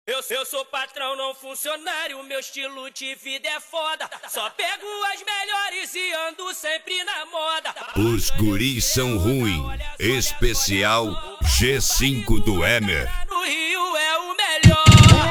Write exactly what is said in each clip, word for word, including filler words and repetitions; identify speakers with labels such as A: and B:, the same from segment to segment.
A: Eu, eu sou patrão, não funcionário, meu estilo de vida é foda. Só pego as melhores e ando sempre na moda.
B: Os guris são ruim, especial G cinco do Emer.
A: No Rio é o melhor.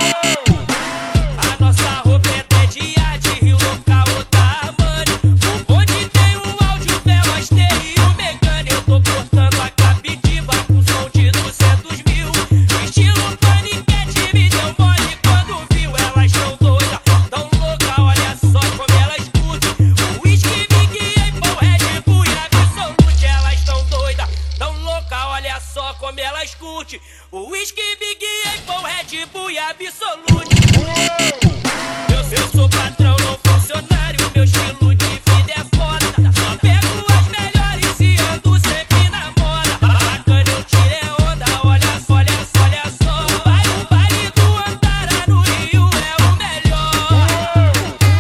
A: A nossa roupa é de arte, Rio local da Armani. O bonde tem um áudio, velas, T e o mecânico. Eu tô cortando a captiva com som de duzentos mil. Estilo paniquete, me deu mole quando viu. Elas tão doidas, tão louca, olha só como elas curtem. O whisky, Big Apple, Red Bull e Absolute. Elas tão doidas, tão louca, olha só como elas curtem. O whisky, Big Apple, Red Bull e Absolute. Eu, eu sou patrão, não funcionário, meu estilo de vida é foda. Só pego as melhores e ando sempre na moda. Bacana, eu tirei onda, olha só, olha só, olha só. O baile, o baile do Antara no Rio é o melhor.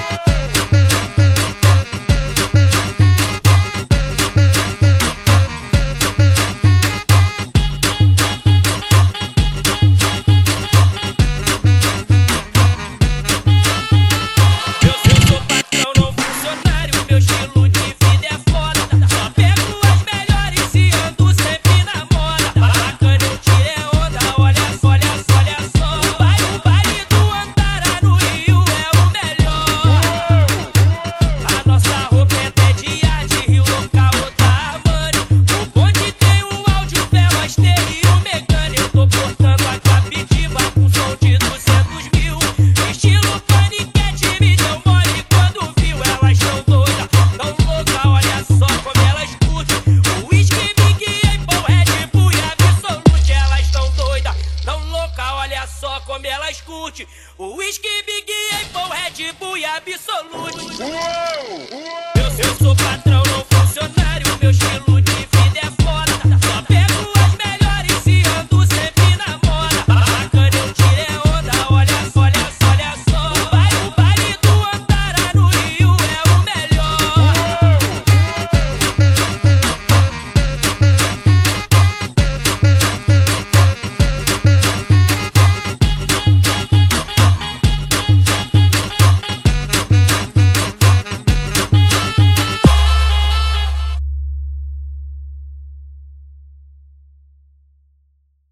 A: Eu, eu sou patrão, não funcionário, meu estilo de vida é foda. Só pego as melhores e ando sempre na moda. Bacana, eu tirei onda, olha só, olha só, olha só. O baile, o baile do Antara no Rio é o melhor. A nossa roupa é de arte, Rio local da Armani. O bonde tem um áudio, velas, T e o mecânico. Eu tô cortando a captiva com som de duzentos mil. Estilo paniquete, me deu mole quando viu. Elas tão doidas, tão louca, olha só como elas curtem. O whisky, Big Apple, Red Bull e Absolute. Elas tão doidas, tão louca, olha só como elas curtem. O whisky, Big Apple, Red Bull e Absolute. Eu, eu sou patrão,